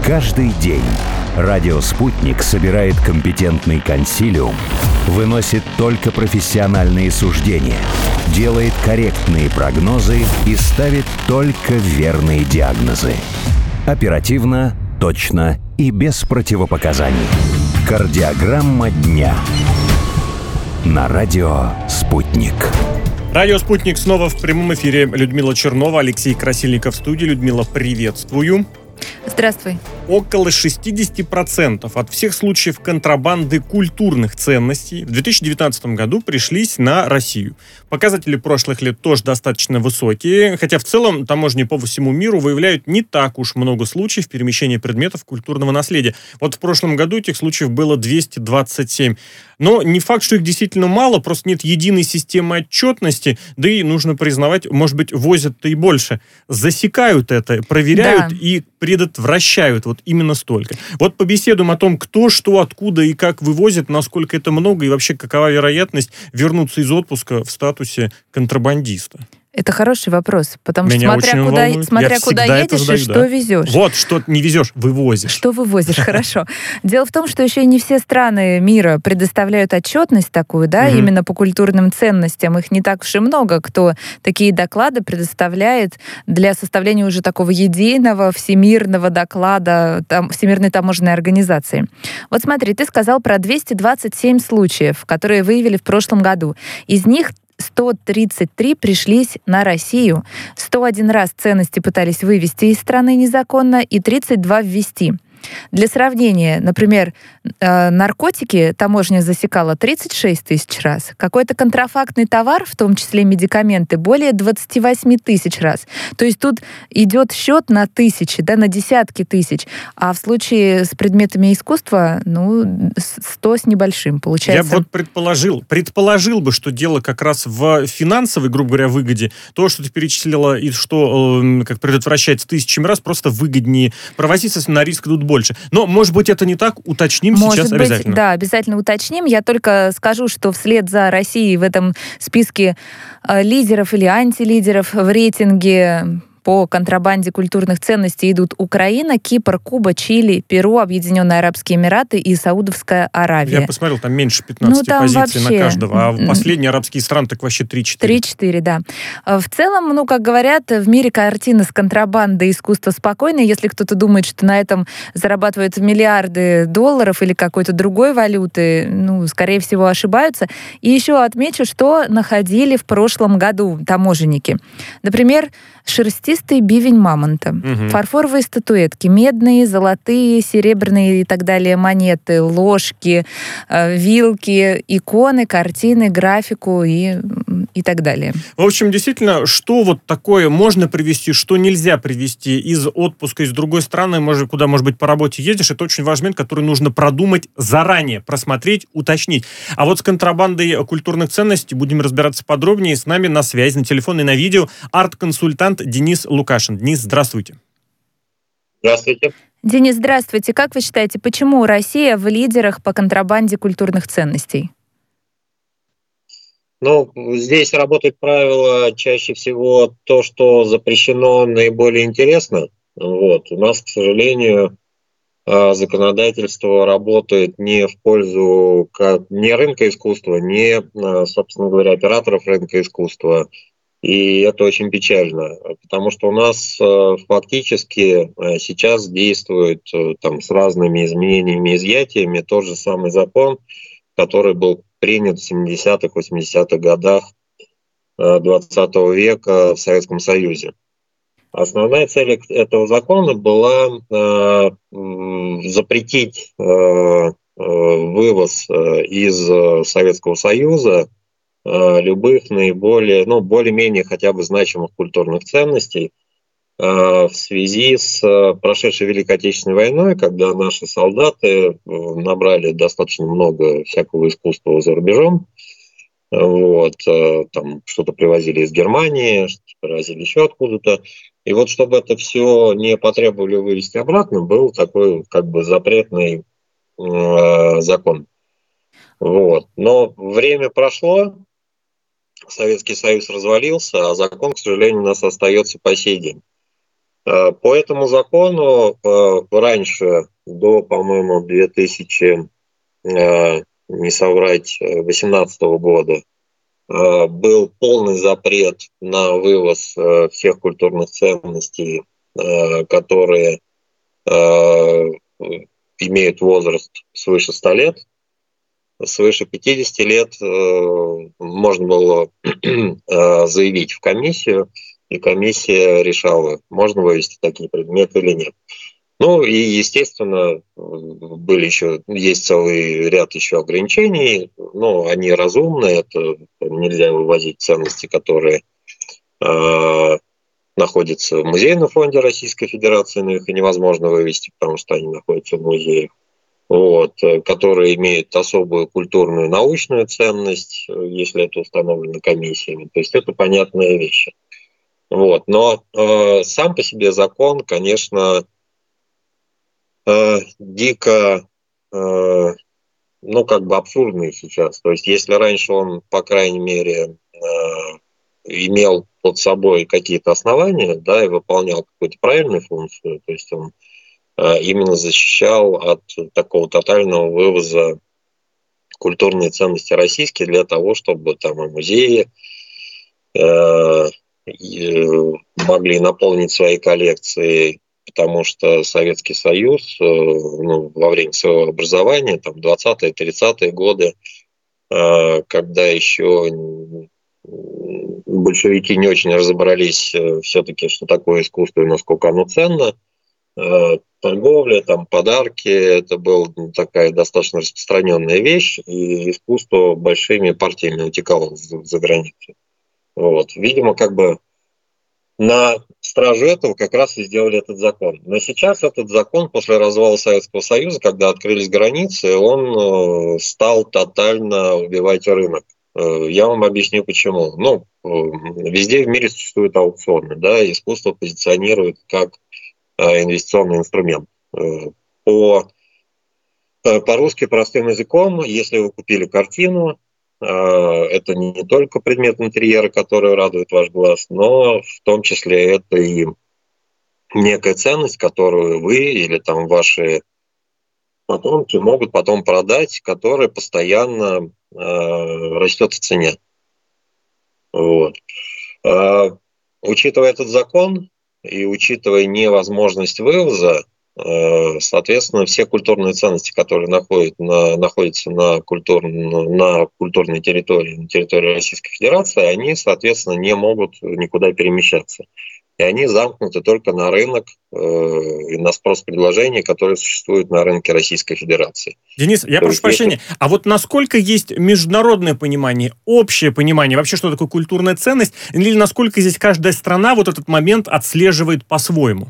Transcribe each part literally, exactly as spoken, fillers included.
Каждый день радио «Спутник» собирает компетентный консилиум, выносит только профессиональные суждения, делает корректные прогнозы и ставит только верные диагнозы. Оперативно, точно и без противопоказаний. Кардиограмма дня. На радио «Спутник». Радио «Спутник» снова в прямом эфире. Людмила Чернова, Алексей Красильников в студии. Людмила, приветствую. Здравствуй. Около шестьдесят процентов от всех случаев контрабанды культурных ценностей в две тысячи девятнадцатом году пришлись на Россию. Показатели прошлых лет тоже достаточно высокие, хотя в целом таможни по всему миру выявляют не так уж много случаев перемещения предметов культурного наследия. Вот в прошлом году этих случаев было двести двадцать семь. Но не факт, что их действительно мало, просто нет единой системы отчетности, да и нужно признавать, может быть, возят-то и больше. Засекают это, проверяют да. и предотвращают вот именно столько. Вот побеседуем о том, кто, что, откуда и как вывозит, насколько это много и вообще какова вероятность вернуться из отпуска в статусе контрабандиста. Это хороший вопрос, потому Меня что смотря куда, смотря куда едешь задаю, и что да. везешь. Вот, что не везешь, вывозишь. Что вывозишь, хорошо. Дело в том, что еще и не все страны мира предоставляют отчетность такую, да, угу. именно по культурным ценностям. Их не так уж и много, кто такие доклады предоставляет для составления уже такого единого всемирного доклада там, Всемирной таможенной организации. Вот смотри, ты сказал про двести двадцать семь случаев, которые выявили в прошлом году. Из них сто тридцать три пришлись на Россию, сто один раз ценности пытались вывести из страны незаконно и тридцать два ввести. Для сравнения, например, наркотики таможня засекала тридцать шесть тысяч раз, какой-то контрафактный товар, в том числе медикаменты, более двадцать восемь тысяч раз. То есть тут идет счет на тысячи, да, на десятки тысяч. А в случае с предметами искусства, ну, сто с небольшим, получается. Я вот предположил, предположил бы, что дело как раз в финансовой, грубо говоря, выгоде. То, что ты перечислила и что как предотвращается тысячами раз, просто выгоднее провозиться, на риск идут больше. Но, может быть, это не так, уточним может сейчас быть, обязательно. Да, обязательно уточним. Я только скажу, что вслед за Россией в этом списке э, лидеров или антилидеров в рейтинге по контрабанде культурных ценностей идут Украина, Кипр, Куба, Чили, Перу, Объединенные Арабские Эмираты и Саудовская Аравия. Я посмотрел, там меньше пятнадцати ну, там позиций вообще... на каждого, а последние арабские страны так вообще три-четыре. три-четыре, да. В целом, ну, как говорят, в мире картина с контрабандой искусства спокойная. Если кто-то думает, что на этом зарабатывают миллиарды долларов или какой-то другой валюты, ну, скорее всего, ошибаются. И еще отмечу, что находили в прошлом году таможенники. Например, шерстистый бивень мамонта, угу. фарфоровые статуэтки, медные, золотые, серебряные и так далее монеты, ложки, э, вилки, иконы, картины, графику и, и так далее. В общем, действительно, что вот такое можно привезти, что нельзя привезти из отпуска, из другой страны, может, куда, может быть, по работе ездишь, это очень важный момент, который нужно продумать заранее, просмотреть, уточнить. А вот с контрабандой культурных ценностей будем разбираться подробнее. С нами на связи, на телефон и на видео арт-консультант Денис Лукашин. Денис, здравствуйте. Здравствуйте. Денис, здравствуйте. Как вы считаете, почему Россия в лидерах по контрабанде культурных ценностей? Ну, здесь работает правило чаще всего то, что запрещено, наиболее интересно. Вот. У нас, к сожалению, законодательство работает не в пользу не рынка искусства, не, собственно говоря, операторов рынка искусства. И это очень печально, потому что у нас фактически сейчас действует там, с разными изменениями и изъятиями тот же самый закон, который был принят в семидесятых, восьмидесятых годах двадцатого века в Советском Союзе. Основная цель этого закона была запретить вывоз из Советского Союза любых наиболее, ну, более-менее хотя бы значимых культурных ценностей в связи с прошедшей Великой Отечественной войной, когда наши солдаты набрали достаточно много всякого искусства за рубежом. Вот, там что-то привозили из Германии, что-то привозили еще откуда-то. И вот чтобы это все не потребовали вывести обратно, был такой как бы запретный э, закон. Вот. Но время прошло, Советский Союз развалился, а закон, к сожалению, у нас остается по сей день. По этому закону раньше, до, по-моему, две тысячи, не соврать, восемнадцатого года, был полный запрет на вывоз всех культурных ценностей, которые имеют возраст свыше ста лет. Свыше пятидесяти лет можно было заявить в комиссию, и комиссия решала, можно вывести такие предметы или нет. Ну и, естественно, были еще, есть целый ряд еще ограничений, но они разумные, это нельзя вывозить ценности, которые э, находятся в музейном фонде Российской Федерации, но их и невозможно вывести, потому что они находятся в музеях, вот, которые имеют особую культурную научную ценность, если это установлено комиссиями. То есть это понятные вещи. Вот. Но э, сам по себе закон, конечно, э, дико, э, ну, как бы абсурдный сейчас. То есть если раньше он, по крайней мере, э, имел под собой какие-то основания, да, и выполнял какую-то правильную функцию, то есть он э, именно защищал от такого тотального вывоза культурные ценности российские для того, чтобы там и музеи э, могли наполнить свои коллекции, потому что Советский Союз, ну, во время своего образования, там, двадцатые-тридцатые годы, когда еще большевики не очень разобрались все-таки, что такое искусство и насколько оно ценно, торговля, там, подарки, это была такая достаточно распространенная вещь, и искусство большими партиями утекало за границу. Вот. Видимо, как бы на страже этого как раз и сделали этот закон. Но сейчас этот закон после развала Советского Союза, когда открылись границы, он стал тотально убивать рынок. Я вам объясню почему. Ну, везде в мире существуют аукционы, да, искусство позиционирует как инвестиционный инструмент. По, по-русски простым языком, если вы купили картину, это не только предмет интерьера, который радует ваш глаз, но в том числе это и некая ценность, которую вы или там ваши потомки могут потом продать, которая постоянно э, растет в цене. Вот. Э, учитывая этот закон и учитывая невозможность вывоза, соответственно, все культурные ценности, которые находят на, находятся на, культур, на культурной территории, на территории Российской Федерации, они, соответственно, не могут никуда перемещаться. И они замкнуты только на рынок э, и на спрос-предложение, которое существует на рынке Российской Федерации. Денис, я То прошу прощения, если... а вот насколько есть международное понимание, общее понимание, вообще, что такое культурная ценность, или насколько здесь каждая страна вот этот момент отслеживает по-своему?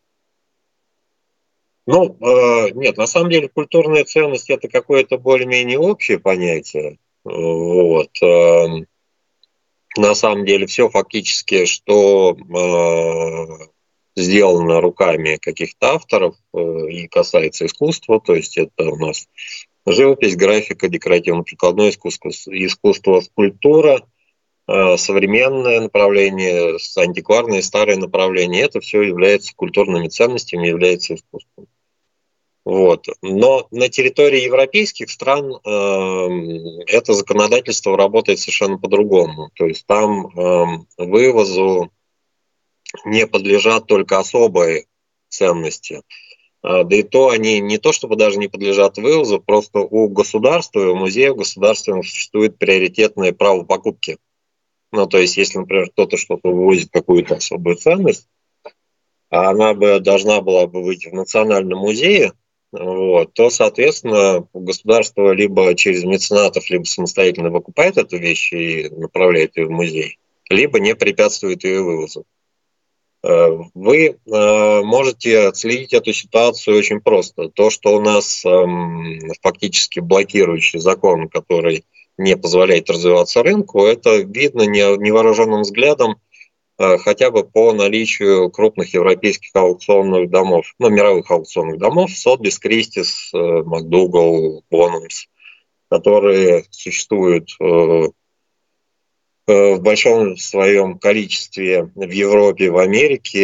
Ну, э, нет, на самом деле культурная ценность – это какое-то более-менее общее понятие. Вот. Э, на самом деле все фактически, что э, сделано руками каких-то авторов э, и касается искусства, то есть это у нас живопись, графика, декоративно-прикладное искусство, искусство, скульптура, э, современное направление, антикварное, старое направление – это все является культурными ценностями, является искусством. Вот. Но на территории европейских стран э, это законодательство работает совершенно по-другому. То есть там э, вывозу не подлежат только особые ценности. А, да и то они не то чтобы даже не подлежат вывозу, просто у государства и у музеев государственных существует приоритетное право покупки. Ну, то есть если, например, кто-то что-то вывозит, какую-то особую ценность, а она бы должна была бы быть в Национальном музее, вот, то, соответственно, государство либо через меценатов, либо самостоятельно выкупает эту вещь и направляет ее в музей, либо не препятствует ее вывозу. Вы можете отследить эту ситуацию очень просто. То, что у нас фактически блокирующий закон, который не позволяет развиваться рынку, это видно невооруженным взглядом, хотя бы по наличию крупных европейских аукционных домов, ну, мировых аукционных домов, Сотбис, Кристис, МакДугал, Боннамс, которые существуют в большом своем количестве в Европе, в Америке,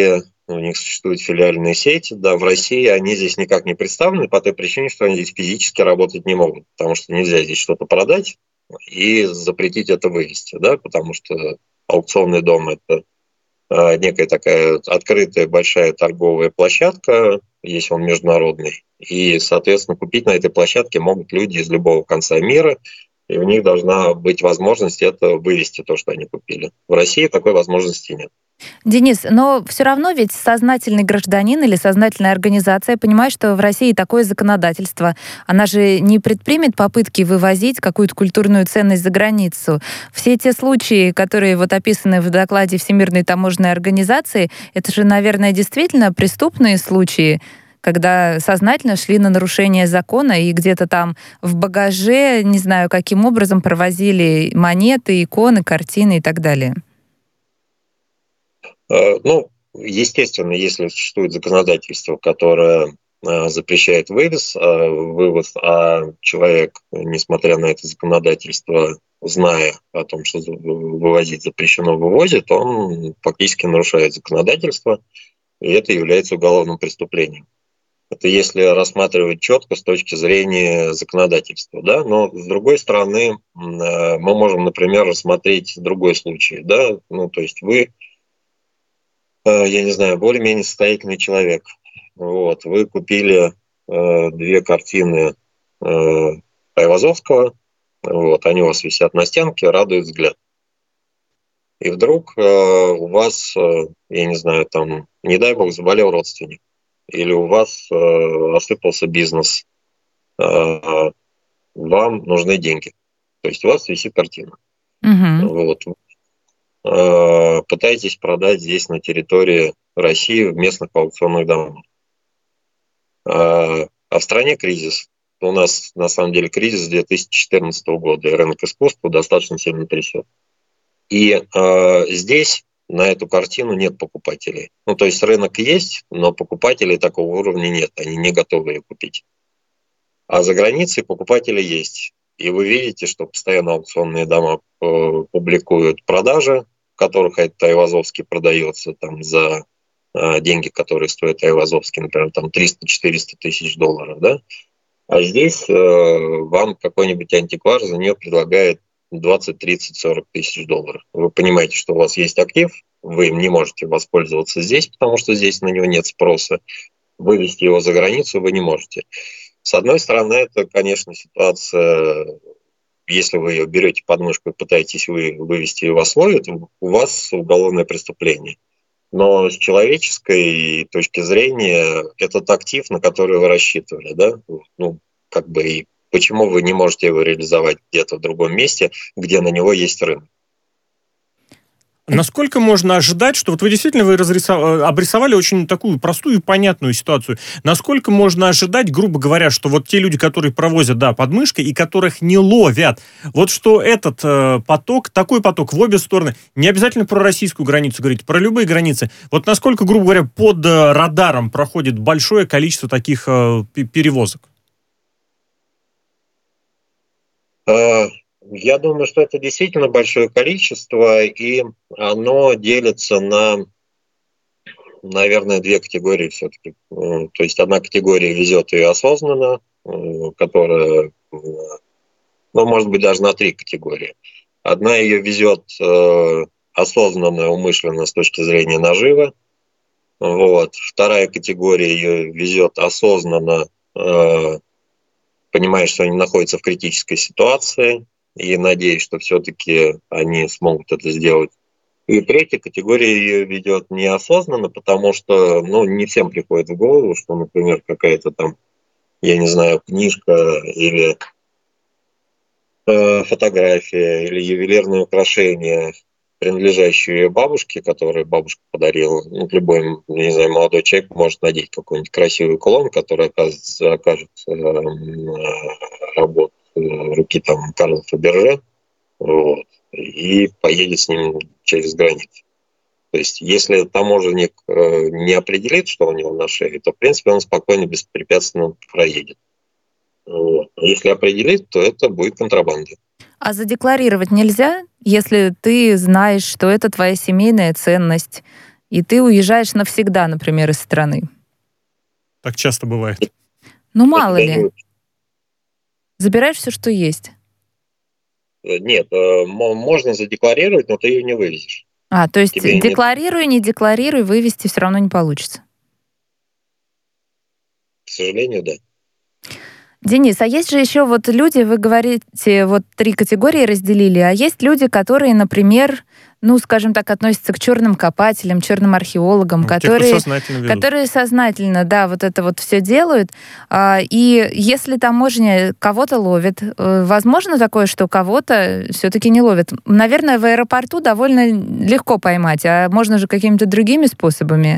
у них существуют филиальные сети, да, в России они здесь никак не представлены по той причине, что они здесь физически работать не могут, потому что нельзя здесь что-то продать и запретить это вывести, да, потому что аукционный дом – это э, некая такая открытая большая торговая площадка, если он международный, и, соответственно, купить на этой площадке могут люди из любого конца мира, и у них должна быть возможность это вывести, то, что они купили. В России такой возможности нет. Денис, но все равно ведь сознательный гражданин или сознательная организация понимает, что в России такое законодательство. Она же не предпримет попытки вывозить какую-то культурную ценность за границу. Все те случаи, которые вот описаны в докладе Всемирной таможенной организации, это же, наверное, действительно преступные случаи, когда сознательно шли на нарушение закона и где-то там в багаже, не знаю, каким образом провозили монеты, иконы, картины и так далее. Ну, естественно, если существует законодательство, которое запрещает вывоз, вывоз, а человек, несмотря на это законодательство, зная о том, что вывозить запрещено, вывозит, он фактически нарушает законодательство, и это является уголовным преступлением. Это если рассматривать четко с точки зрения законодательства, да, но с другой стороны мы можем, например, рассмотреть другой случай, да, ну, то есть вы, я не знаю, более-менее состоятельный человек, вот, вы купили э, две картины э, Айвазовского, вот, они у вас висят на стенке, радуют взгляд. И вдруг э, у вас, э, я не знаю, там, не дай бог, заболел родственник, или у вас э, осыпался бизнес, э, вам нужны деньги. То есть у вас висит картина. Угу. Вот. Э, пытаетесь продать здесь на территории России в местных аукционных домах. Э, а в стране кризис. У нас на самом деле кризис две тысячи четырнадцатого года, и рынок искусства достаточно сильно трясет. И э, здесь на эту картину нет покупателей. Ну, то есть рынок есть, но покупателей такого уровня нет, они не готовы ее купить. А за границей покупатели есть. И вы видите, что постоянно аукционные дома э, публикуют продажи, в которых этот Айвазовский продается там, за э, деньги, которые стоят Айвазовский, например, там триста-четыреста тысяч долларов. Да? А здесь э, вам какой-нибудь антиквар за нее предлагает двадцать, тридцать, сорок тысяч долларов. Вы понимаете, что у вас есть актив, вы им не можете воспользоваться здесь, потому что здесь на него нет спроса. Вывести его за границу вы не можете. С одной стороны, это, конечно, ситуация, если вы ее берете под мышку и пытаетесь вы, вывести ее в условия, то у вас уголовное преступление. Но с человеческой точки зрения этот актив, на который вы рассчитывали, да, ну, как бы и почему вы не можете его реализовать где-то в другом месте, где на него есть рынок? Насколько можно ожидать, что вот вы действительно вы разрисовали, обрисовали очень такую простую и понятную ситуацию. Насколько можно ожидать, грубо говоря, что вот те люди, которые провозят, да, подмышкой и которых не ловят, вот что этот э, поток, такой поток в обе стороны, не обязательно про российскую границу говорить, про любые границы, вот насколько, грубо говоря, под э, радаром проходит большое количество таких э, перевозок? Я думаю, что это действительно большое количество, и оно делится на, наверное, две категории все-таки. То есть одна категория везет ее осознанно, которая, ну, может быть, даже на три категории. Одна ее везет осознанно, умышленно с точки зрения наживы. Вот. Вторая категория ее везет осознанно, понимая, что они находятся в критической ситуации, и надеюсь, что все-таки они смогут это сделать. И третья категория ее ведет неосознанно, потому что, ну, не всем приходит в голову, что, например, какая-то там, я не знаю, книжка или э, фотография или ювелирное украшение, принадлежащее ее бабушке, которую бабушка подарила. Ну, любой, не знаю, молодой человек может надеть какой-нибудь красивый кулон, который окажется, окажется э, работой руки там Карла Фаберже, вот, и поедет с ним через границу. То есть, если таможенник э, не определит, что у него на шее, то, в принципе, он спокойно, беспрепятственно проедет. Вот. Если определит, то это будет контрабанда. А задекларировать нельзя, если ты знаешь, что это твоя семейная ценность, и ты уезжаешь навсегда, например, из страны. Так часто бывает. Ну, мало ли. Забираешь все, что есть. Нет, можно задекларировать, но ты ее не вывезешь. А, то есть Тебе декларируй, нет... не декларируй, вывести все равно не получится. К сожалению, да. Денис, а есть же еще вот люди, вы говорите, вот три категории разделили, а есть люди, которые, например, ну, скажем так, относятся к черным копателям, черным археологам, ну, которые, тех, сознательно которые сознательно, да, вот это вот все делают. И если таможня кого-то ловит, возможно такое, что кого-то все-таки не ловит. Наверное, в аэропорту довольно легко поймать, а можно же какими-то другими способами.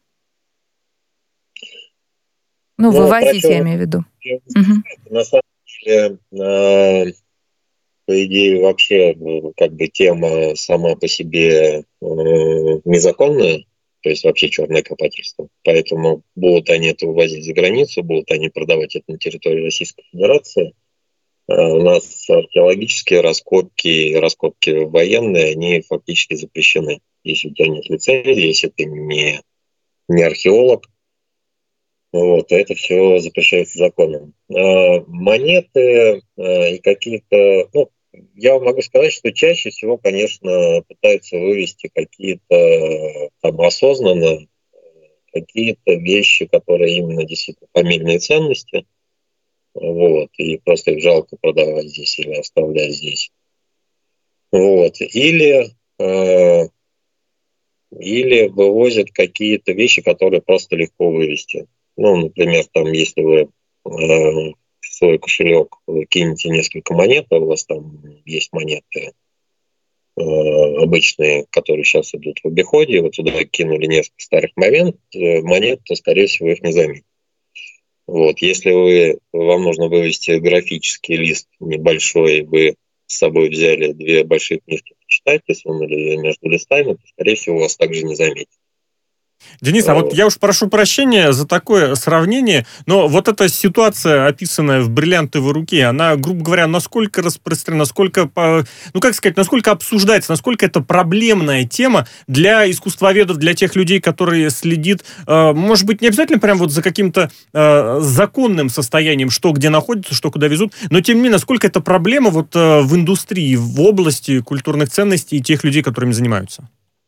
Ну, ну вывозить, я имею в виду. Угу. На самом деле, э, по идее, вообще, как бы тема сама по себе э, незаконная, то есть вообще черное копательство. Поэтому будут они это увозить за границу, будут они продавать это на территории Российской Федерации. Э, у нас археологические раскопки, раскопки военные, они фактически запрещены. Если у тебя нет лицензии, если ты не, не археолог, вот, это все запрещается законом. А монеты а, и какие-то... Ну, я могу сказать, что чаще всего, конечно, пытаются вывести какие-то там осознанно, какие-то вещи, которые именно действительно фамильные ценности. Вот, и просто их жалко продавать здесь или оставлять здесь. Вот. Или, а, или вывозят какие-то вещи, которые просто легко вывести. Ну, например, там, если вы э, в свой кошелек кинете несколько монет, а у вас там есть монеты э, обычные, которые сейчас идут в обиходе, и вы туда кинули несколько старых момент, э, монет, то, скорее всего, их не заметите. Вот. Если вы, вам нужно вывести графический лист небольшой, вы с собой взяли две большие книжки почитать, и сунули ее между листами, то, скорее всего, вас также не заметят. Денис, а вот я уж прошу прощения за такое сравнение, но вот эта ситуация, описанная в «Бриллиантовой руке», она, грубо говоря, насколько распространена, насколько, ну как сказать, насколько обсуждается, насколько это проблемная тема для искусствоведов, для тех людей, которые следят, может быть, не обязательно прям вот за каким-то законным состоянием, что где находится, что куда везут, но тем не менее, насколько это проблема вот в индустрии, в области культурных ценностей и тех людей, которыми занимаются?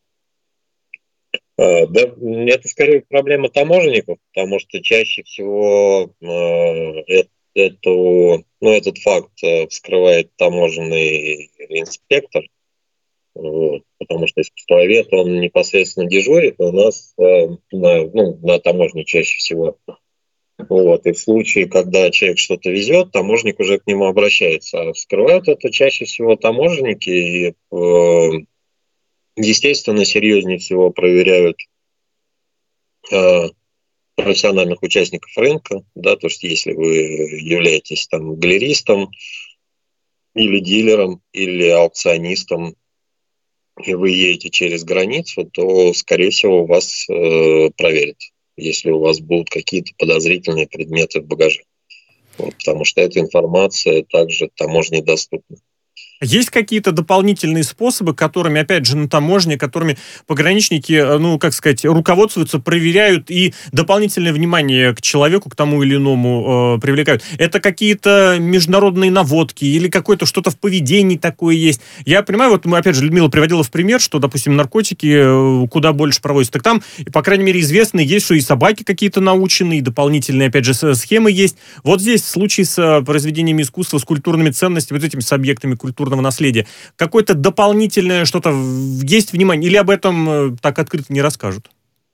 Да, это скорее проблема таможенников, потому что чаще всего э, эту, ну, этот факт вскрывает таможенный инспектор, вот, потому что искусствовед, он непосредственно дежурит у нас э, на, ну, на таможне чаще всего. Вот, и в случае, когда человек что-то везет, таможенник уже к нему обращается. А вскрывают это чаще всего таможенники, и э, естественно, серьезнее всего проверяют э, профессиональных участников рынка, да, то есть если вы являетесь там галеристом или дилером, или аукционистом, и вы едете через границу, то, скорее всего, вас э, проверят, если у вас будут какие-то подозрительные предметы в багаже. Вот, потому что эта информация также таможне доступна. Есть какие-то дополнительные способы, которыми, опять же, на таможне, которыми пограничники, ну, как сказать, руководствуются, проверяют и дополнительное внимание к человеку, к тому или иному э, привлекают? Это какие-то международные наводки или какое-то что-то в поведении такое есть? Я понимаю, вот, мы, опять же, Людмила приводила в пример, что, допустим, наркотики куда больше проводятся. Так там, по крайней мере, известно, есть, что и собаки какие-то научены, и дополнительные, опять же, схемы есть. Вот здесь в случае с произведениями искусства, с культурными ценностями, вот этими с объектами культурного наследия, какое-то дополнительное что-то есть внимание? Или об этом так открыто не расскажут?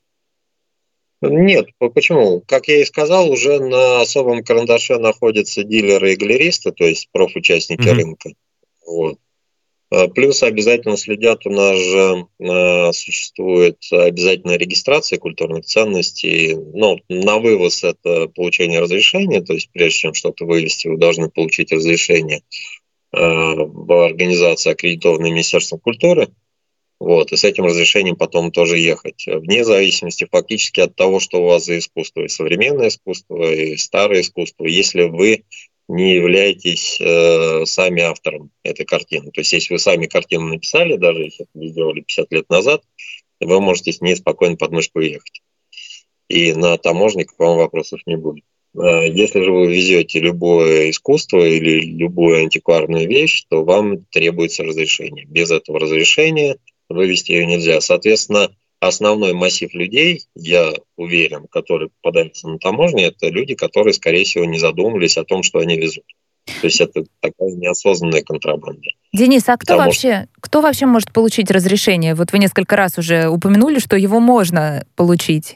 Нет, почему? Как я и сказал, уже на особом карандаше находятся дилеры и галеристы, то есть профучастники mm-hmm. рынка. Вот. Плюс обязательно следят, у нас же э, существует обязательная регистрация культурных ценностей. Ну, на вывоз это получение разрешения, то есть прежде чем что-то вывести, вы должны получить разрешение в организации, аккредитованной Министерством культуры, вот, и с этим разрешением потом тоже ехать. Вне зависимости фактически от того, что у вас за искусство, и современное искусство, и старое искусство, если вы не являетесь э, сами автором этой картины. То есть, если вы сами картину написали, даже если это сделали пятьдесят лет назад, вы можете с ней спокойно под мышку ехать. И на таможне к вам вопросов не будет. Если же вы везете любое искусство или любую антикварную вещь, то вам требуется разрешение. Без этого разрешения вывести ее нельзя. Соответственно, основной массив людей, я уверен, которые попадаются на таможне, это люди, которые, скорее всего, не задумывались о том, что они везут. То есть это такая неосознанная контрабанда. Денис, а кто Потому вообще, что... кто вообще может получить разрешение? Вот вы несколько раз уже упомянули, что его можно получить.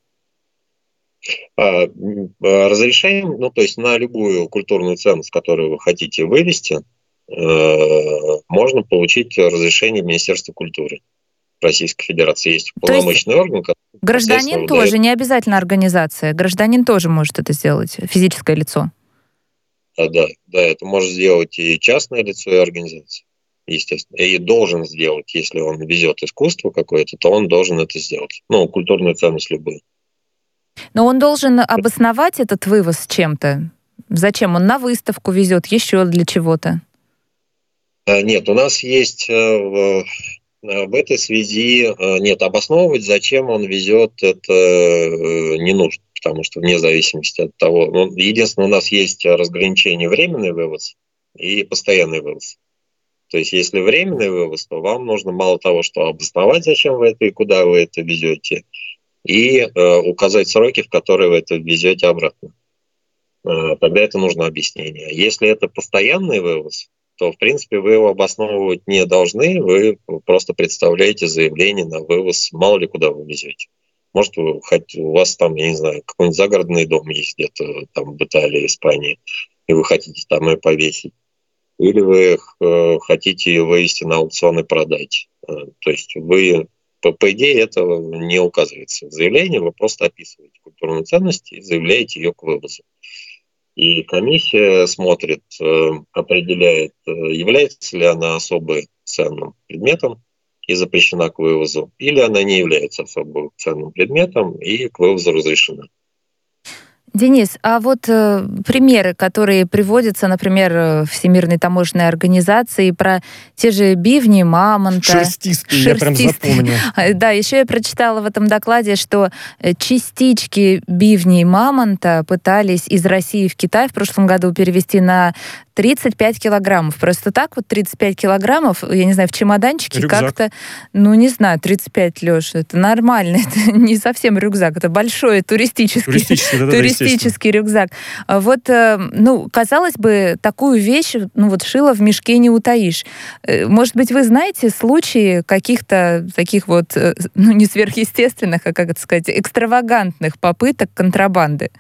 Разрешение, ну, то есть на любую культурную ценность, которую вы хотите вывести, можно получить разрешение в Министерстве культуры Российской Федерации. Есть уполномоченный орган, который... Гражданин тоже, выдает... не обязательно организация. Гражданин тоже может это сделать, физическое лицо. Да, да, да, это может сделать и частное лицо, и организация, естественно. И должен сделать, если он везет искусство какое-то, то он должен это сделать. Ну, культурную ценность любую. Но он должен обосновать этот вывоз чем-то? Зачем? Он на выставку везет, еще для чего-то? Нет, у нас есть в, в этой связи... Нет, обосновывать, зачем он везет, это не нужно. Потому что вне зависимости от того... Ну, единственное, у нас есть разграничение временный вывоз и постоянный вывоз. То есть если временный вывоз, то вам нужно мало того, что обосновать, зачем вы это и куда вы это везете, и э, указать сроки, в которые вы это везете обратно. Э, тогда это нужно объяснение. Если это постоянный вывоз, то, в принципе, вы его обосновывать не должны, вы просто представляете заявление на вывоз, мало ли куда вы везете. Может, вы, хоть, у вас там, я не знаю, какой-нибудь загородный дом есть где-то там в Италии, Испании, и вы хотите там ее повесить. Или вы э, хотите ее вывести на аукцион и продать. Э, то есть вы... По, по идее, этого не указывается в заявлении, вы просто описываете культурную ценность и заявляете ее к вывозу. И комиссия смотрит, определяет, является ли она особо ценным предметом и запрещена к вывозу, или она не является особо ценным предметом и к вывозу разрешена. Денис, а вот э, примеры, которые приводятся, например, Всемирной таможенной организации про те же бивни, мамонта. Шерстистые, я прям запомнил. Да, еще я прочитала в этом докладе, что частички бивней мамонта пытались из России в Китай в прошлом году перевезти на тридцать пять килограммов. Просто так вот тридцать пять килограммов, я не знаю, в чемоданчике рюкзак. Как-то, ну не знаю, тридцать пять, Лёш, это нормально, это не совсем рюкзак, это большой туристический, туристический, да, туристический рюкзак. Вот, ну, казалось бы, такую вещь, ну вот шило в мешке не утаишь. Может быть, вы знаете случаи каких-то таких вот, ну не сверхъестественных, а как это сказать, экстравагантных попыток контрабанды?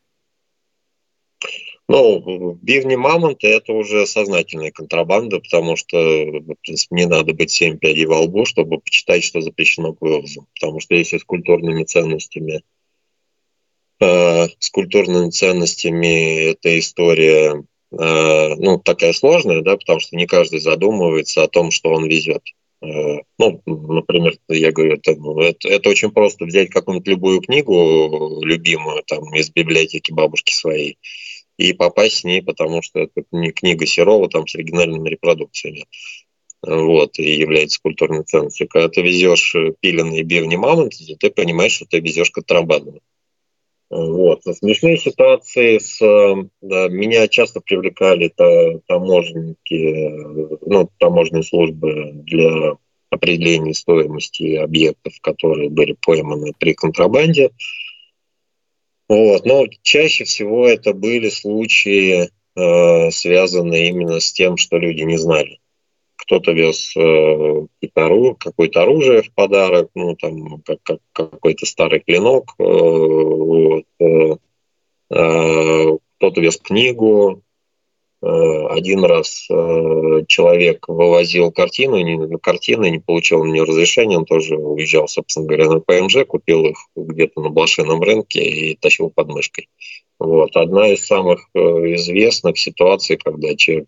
Ну, бивни мамонта — это уже сознательная контрабанда, потому что, в принципе, не надо быть семь пядей во лбу, чтобы почитать, что запрещено к вывозу. Потому что если с культурными ценностями, э, с культурными ценностями эта история, э, ну, такая сложная, да, потому что не каждый задумывается о том, что он везет. Э, ну, например, я говорю, это, это, это очень просто взять какую-нибудь любую книгу любимую, там, из библиотеки бабушки своей, и попасть с ней, потому что это не книга Серова там с оригинальными репродукциями. Вот, и является культурной ценностью. Когда ты везешь пиленные бивни мамонта, ты понимаешь, что ты везешь контрабанду. Вот. Смешные ситуации с... Да, меня часто привлекали таможенники, ну, таможенные службы для определения стоимости объектов, которые были пойманы при контрабанде. Вот. Но чаще всего это были случаи, э, связанные именно с тем, что люди не знали. Кто-то вез э, какое-то оружие в подарок, ну, там, как, как, какой-то старый клинок, э, вот, э, э, кто-то вез книгу. Э, один раз э, человек вывозил картину, не, картины, не получил на нее разрешения, он тоже уезжал, собственно говоря, на ПМЖ, купил их где-то на блошином рынке и тащил под мышкой. Вот. Одна из самых э, известных ситуаций, когда человек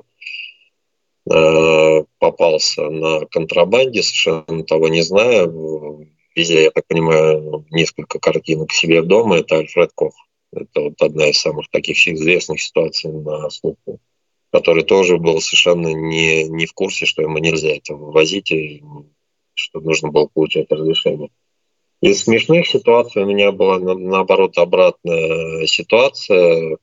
э, попался на контрабанде, совершенно того не зная, везя, я так понимаю, несколько картинок к себе в дом, это Альфред Кох. Это вот одна из самых таких известных ситуаций на слуху, который тоже был совершенно не, не в курсе, что ему нельзя это вывозить, и что нужно было получать разрешение. Из смешных ситуаций у меня была, наоборот, обратная ситуация.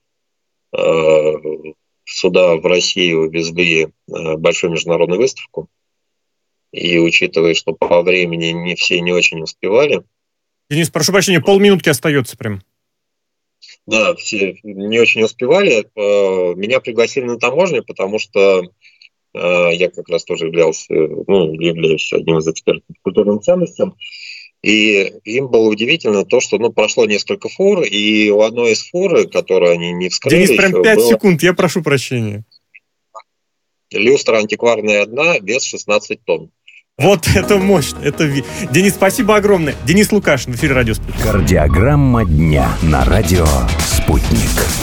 Сюда, в Россию, везли большую международную выставку. И учитывая, что по времени не все не очень успевали. Денис, прошу прощения, полминутки остается прям. Да, все не очень успевали. Меня пригласили на таможню, потому что я как раз тоже являлся, ну, являюсь одним из экспертов по культурным ценностям. И им было удивительно то, что, ну, прошло несколько фур, и у одной из фур, которую они не вскрыли... Денис, прям пять было... секунд, я прошу прощения. Люстра антикварная одна, вес шестнадцать тонн. Вот это мощно. Это... Денис, спасибо огромное. Денис Лукашин в эфире «Радио Спутник». Кардиограмма дня на «Радио Спутник».